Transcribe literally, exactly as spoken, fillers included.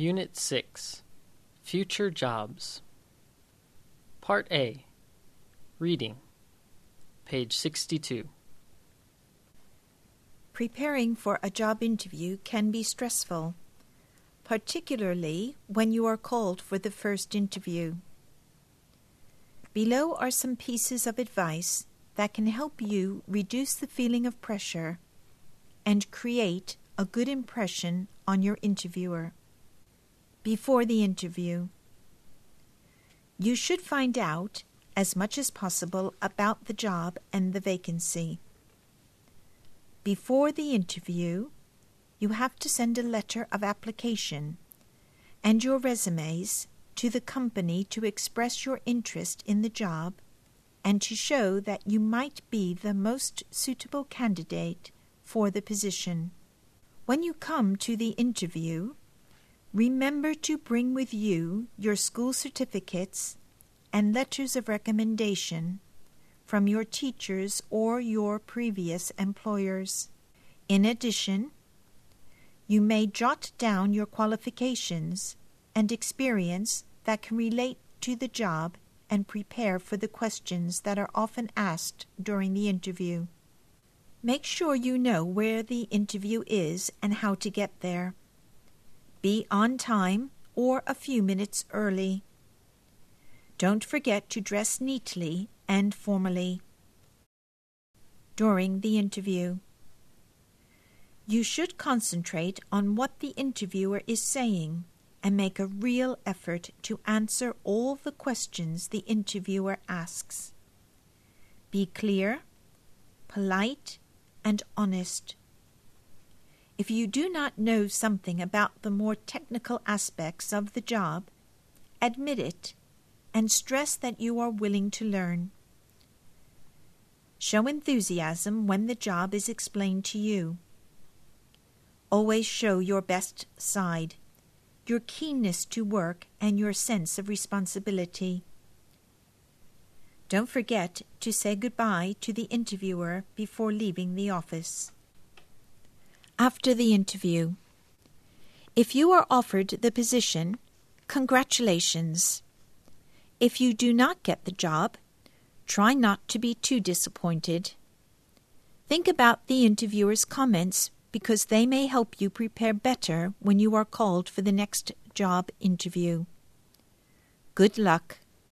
Unit six, Future Jobs. Part A, Reading, page sixty-two. Preparing for a job interview can be stressful, particularly when you are called for the first interview. Below are some pieces of advice that can help you reduce the feeling of pressure and create a good impression on your interviewer. Before the interview, you should find out as much as possible about the job and the vacancy. Before the interview, you have to send a letter of application and your resumes to the company to express your interest in the job and to show that you might be the most suitable candidate for the position. When you come to the interview, remember to bring with you your school certificates and letters of recommendation from your teachers or your previous employers. In addition, you may jot down your qualifications and experience that can relate to the job and prepare for the questions that are often asked during the interview. Make sure you know where the interview is and how to get there. Be on time or a few minutes early. Don't forget to dress neatly and formally. During the interview, you should concentrate on what the interviewer is saying and make a real effort to answer all the questions the interviewer asks. Be clear, polite, and honest. If you do not know something about the more technical aspects of the job, admit it and stress that you are willing to learn. Show enthusiasm when the job is explained to you. Always show your best side, your keenness to work, and your sense of responsibility. Don't forget to say goodbye to the interviewer before leaving the office. After the interview, if you are offered the position, congratulations. If you do not get the job, try not to be too disappointed. Think about the interviewer's comments because they may help you prepare better when you are called for the next job interview. Good luck.